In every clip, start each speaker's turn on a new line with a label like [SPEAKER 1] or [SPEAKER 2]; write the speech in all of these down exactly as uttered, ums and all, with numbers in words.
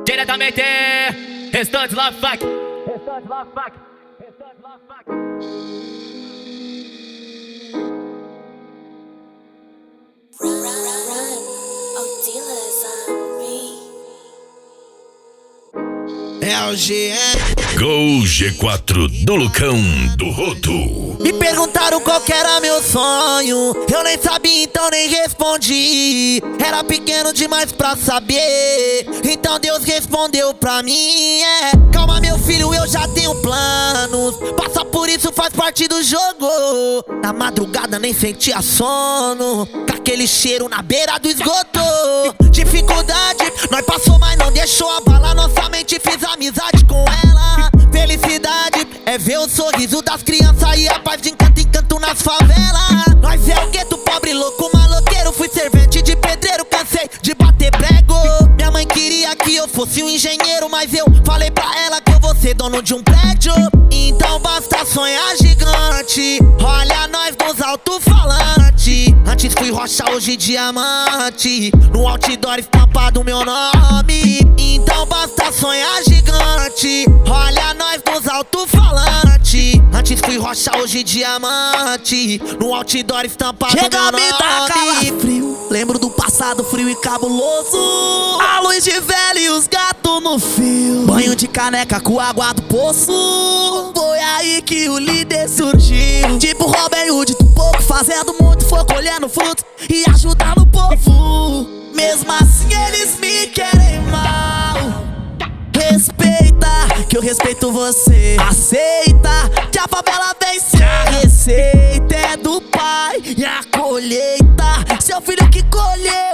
[SPEAKER 1] Diretamente, Restante Love Fuck. Restante Love Fuck. Restante Love Fuck.
[SPEAKER 2] Run, run, run, run. Oh, dealers on me.
[SPEAKER 3] É o G N
[SPEAKER 4] Gol G quatro do Lucão do Rodo.
[SPEAKER 3] Me perguntaram qual que era meu sonho, eu nem sabia, então nem respondi. Era pequeno demais pra saber, então Deus respondeu pra mim. É, calma meu filho, eu já tenho planos. Passar por isso faz parte do jogo. Na madrugada nem sentia sono, com aquele cheiro na beira do esgoto. Dificuldade, nós passou, mas não deixou abalar nossa mente. Fiz amizade com ela. Felicidade é ver o sorriso das crianças e a paz de encanto em canto nas favelas. Nós é o gueto, pobre, louco, maloqueiro. Fui servente de pedreiro, cansei de bater prego. Minha mãe queria que eu fosse um engenheiro, mas eu falei pra ela que eu vou ser dono de um prédio. Então basta sonhar gigante, olha nós nos alto-falantes. Antes fui rocha, hoje diamante, no outdoor estampado meu nome. Então basta sonhar gigante, olha nós nos alto-falantes. Antes fui rocha, hoje diamante, no outdoor estampado meu nome.
[SPEAKER 5] Chega, me dá calafrio, lembro do passado frio e cabuloso. A luz de velho e os gatos no fio, banho de caneca com água do poço. Foi aí que o líder surgiu, tipo Robin Hood do pouco, fazendo muito, foi colhendo frutos e ajudando o povo. Mesmo assim eles me querem mal. Respeita, que eu respeito você. Aceita, que a favela vence. A receita é do pai e a colheita seu filho que colheu.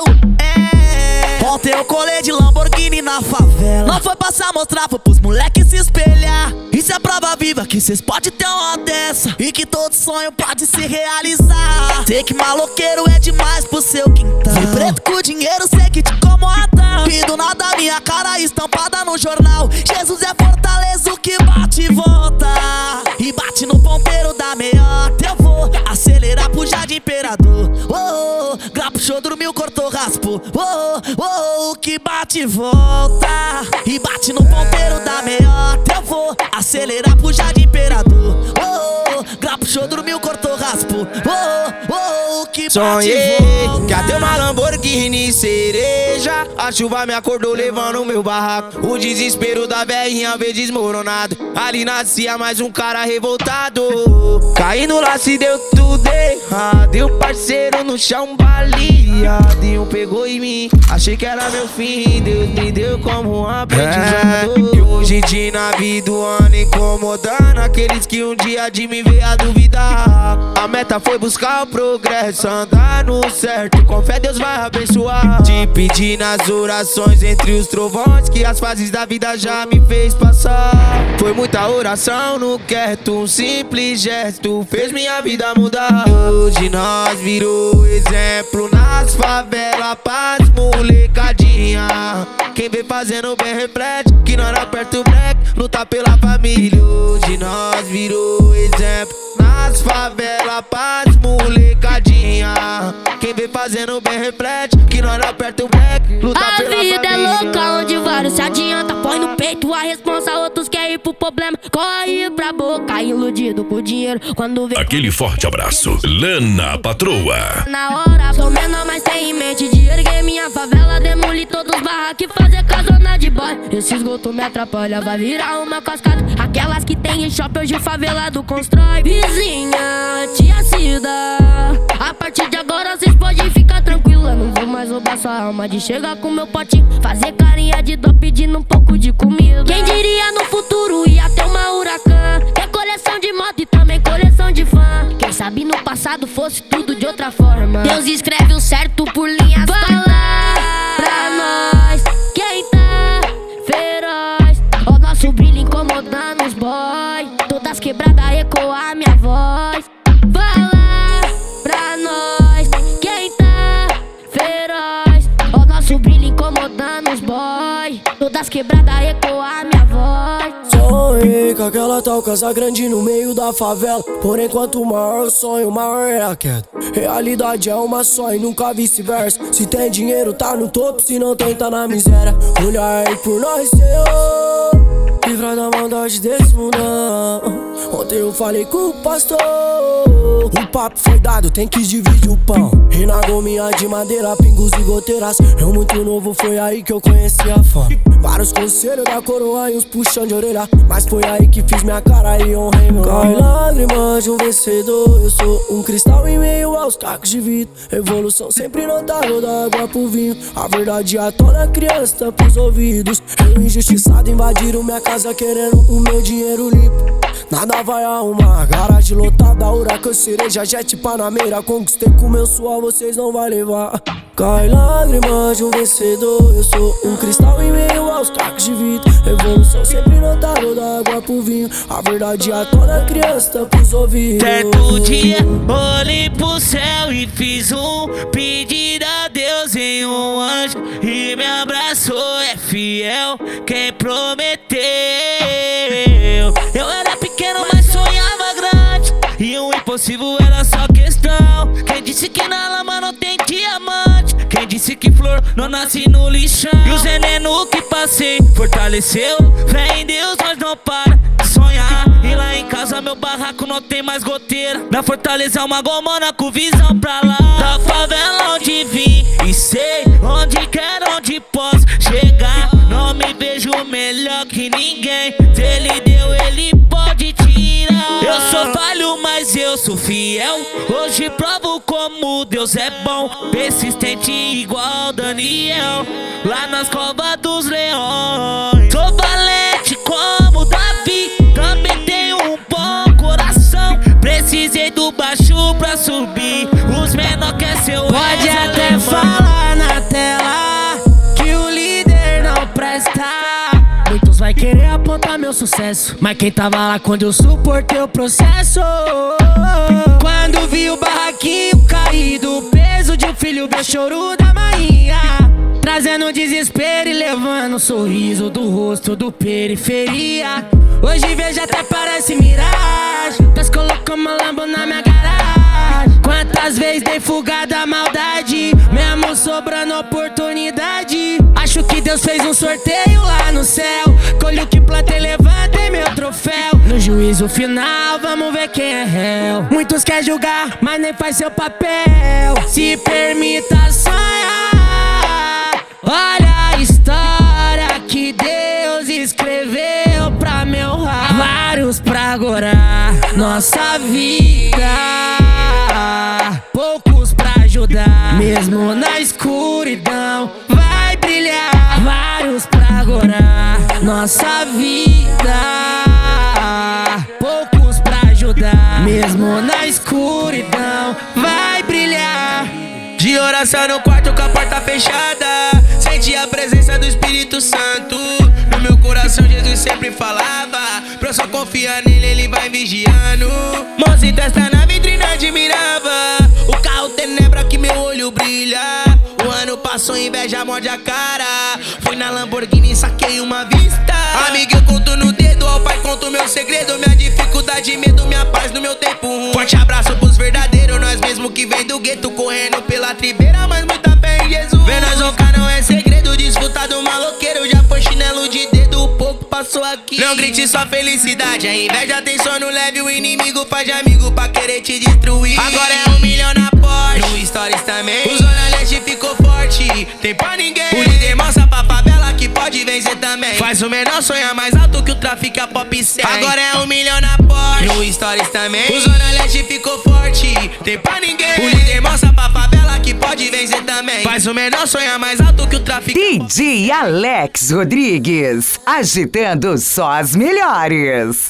[SPEAKER 5] É. Ontem eu colei de Lamborghini na favela. Não foi passar mostrar, foi pros moleques se espelhar. Isso é prova viva que cês podem ter uma dessa e que todo sonho pode se realizar. Sei que maloqueiro é demais pro seu quintal. Vi preto com dinheiro, sei que te incomoda. E do nada minha cara estampada no jornal. Jesus é fortaleza, o que bate e volta. E bate no ponteiro da meiota. Eu vou acelerar pro Jardim Imperador. Oh, oh, grapo show, dormiu, cortou, raspou. Oh, oh, oh, o que bate e volta. E bate no ponteiro da meiota. Eu vou acelerar pro Jardim Imperador. Oh, oh, grapo show, dormiu, cortou, raspou. Oh, oh, oh, o que bate
[SPEAKER 3] sonhei
[SPEAKER 5] e volta.
[SPEAKER 3] que até uma Lamborghini cereja. A chuva me acordou levando o meu barraco. O desespero da velhinha veio desmoronado. Ali nascia mais um cara revoltado. Caindo lá se deu tudo errado. E o parceiro no chão baleado. E um pegou em mim, achei que era meu fim. Deus me deu como um aprendizado. E hoje de nave do ano incomodando aqueles que um dia de me ver a duvidar. A meta foi buscar o progresso, andar no certo. Com fé Deus vai abençoar. Te pedir nas orações entre os trovões que as fases da vida já me fez passar. Foi muita oração no quieto, um simples gesto fez minha vida mudar. Hoje nós virou exemplo nas favelas, paz, molecadinha. Quem vem fazendo bem reflete que nós não aperta o break, luta pela família. Hoje nós virou exemplo nas favelas, paz, molecadinha. Quem vem fazendo bem reflete que nós não aperta o break, luta
[SPEAKER 6] a
[SPEAKER 3] pela família.
[SPEAKER 6] A vida é louca onde vários se adianta, põe no peito a responsa, outros querem ir pro problema. Corre pra boca, iludido por dinheiro. Quando vê
[SPEAKER 4] Aquele forte abraço, Lana Patroa.
[SPEAKER 6] na hora, sou menor, mas tem em mente de erguer minha favela, demolir todos os barracos e fazer casona de boy. Esse esgoto me atrapalha, vai virar uma cascata. Aquelas que tem em shopping hoje o favelado constrói. Vizinha, tia Cida, a partir de agora vocês podem ficar tranquila. Não vou mais roubar sua alma de chegar com meu potinho, fazer carinha de dó pedindo um pouco de comida. Quem diria no futuro ia ter uma Huracan, ter coleção de moto e também coleção de fã. Quem sabe no passado fosse tudo de outra forma. Deus escreve o certo por linhas. Fala pra nós quem tá feroz. O nosso brilho incomodando os boy, todas quebradas ecoar minha voz. Fala pra nós quem tá feroz. O nosso brilho incomodando os boy, todas quebradas ecoar minha voz.
[SPEAKER 5] Sou
[SPEAKER 7] sonhei com aquela tal casa grande no meio da favela. Porém, quanto maior o sonho, maior é a queda. Realidade é uma só e nunca vice-versa. Se tem dinheiro, tá no topo, se não tem, tá na miséria. Olha aí por nós, Senhor, livra da maldade desse mundão. Ontem eu falei com o pastor, o papo foi dado, tem que dividir o pão. E na gominha de madeira, pingos e goteiras. Eu muito novo, foi aí que eu conheci a fama. Vários conselhos da coroa e uns puxão de orelha, mas foi aí que fiz minha cara e honrei meu nome. Cai lágrimas de um vencedor, eu sou um cristal em meio aos cacos de vidro. Evolução sempre notável, da água pro vinho. A verdade atona a criança, tampa os ouvidos. Eu injustiçado invadiram minha casa querendo o meu dinheiro limpo. Nada vai arrumar, garagem lotada, huracan, cereja, jet, panameira. Conquistei com meu suor, vocês não vai levar. Cai lágrimas de um vencedor, eu sou um cristal em meio aos cacos de vidro. Evolução sempre notável, da água pro vinho. A verdade atona a criança, tampa os ouvidos.
[SPEAKER 8] Certo dia, olhei pro céu e fiz um pedido a Deus em um anjo. E me abraçou, é fiel quem prometeu. Eu era pequeno, mas sonhava grande, e o impossível era só questão. Quem disse que na lama não tem diamante? Quem disse que flor não nasce no lixão? E o veneno que passei fortaleceu. Fé em Deus, nós não para de sonhar. E lá em casa meu barraco não tem mais goteira. Na Fortaleza é uma gomona com visão pra lá. Da favela onde vim e sei onde quero, onde posso chegar. Não me vejo melhor que ninguém. Se ele deu, ele pode tirar. Eu sou falho, mas eu sou fiel. Hoje provo como Deus é bom. Persistente igual Daniel, lá nas covas dos leões. Sou valente como Davi, também tenho um bom coração. Precisei do baixo pra subir, os menor quer ser o
[SPEAKER 6] Pode até falar na tela que o líder não presta. Muitos vai querer apontar meu sucesso, mas quem tava lá quando eu suportei o processo? Quando vi o barraquinho caído, o peso de um filho, ver choro da mainha, trazendo desespero e levando um sorriso do rosto do periferia. Hoje vejo até parece miragem, Deus colocou uma Lambo na minha garagem. Quantas vezes dei fuga da maldade, mesmo sobrando oportunidade. Acho que Deus fez um sorteio lá no céu, colhe o que plantei, levantei meu troféu. No juízo final, vamos ver quem é réu. Muitos querem julgar, mas nem faz seu papel. Se permita sonhar, olha a história que Deus escreveu pra me honrar. Vários pra agora, nossa vida, poucos pra ajudar. Mesmo na escuridão vai brilhar. Vários pra agora, nossa vida, poucos pra ajudar. Mesmo na escuridão vai brilhar.
[SPEAKER 5] De oração no quarto com a porta fechada, senti a presença do Espírito Santo. No meu coração Jesus sempre falava, pra eu só confiar nele, ele vai vigiando. Mãos e testa na vitrine admirava, o carro tenebra que meu olho brilha. O ano passou, inveja morde a cara, fui na Lamborghini, saquei uma vista. Amigo, eu conto no dedo, ao pai conto meu segredo. Minha dificuldade, medo, minha paz no meu tempo ruim. Forte abraço pros verdadeiros, nós mesmo que vem do gueto, correndo pela tribeira, mas muita fé em Jesus. Ver nós roncar não é segredo, desfrutar do maloqueiro. Já foi chinelo de dedo, o pouco passou aqui. Não grite sua felicidade, a inveja tem sono leve. O inimigo faz de amigo pra querer te destruir. Agora é um milhão na Porsche, no Stories também. O Zona Leste ficou forte, tem pra ninguém. O líder mostra pra favela que pode vencer também. Faz o menor sonhar mais alto que o tráfico, a pop cem. Agora é um milhão na Porsche, no Stories também. O Zona Leste ficou forte, tem pra ninguém. O líder mostra pra favela que pode vencer também. Faz o menor sonhar mais alto que o tráfico.
[SPEAKER 9] D J Alex Rodrigues, agitando só as melhores.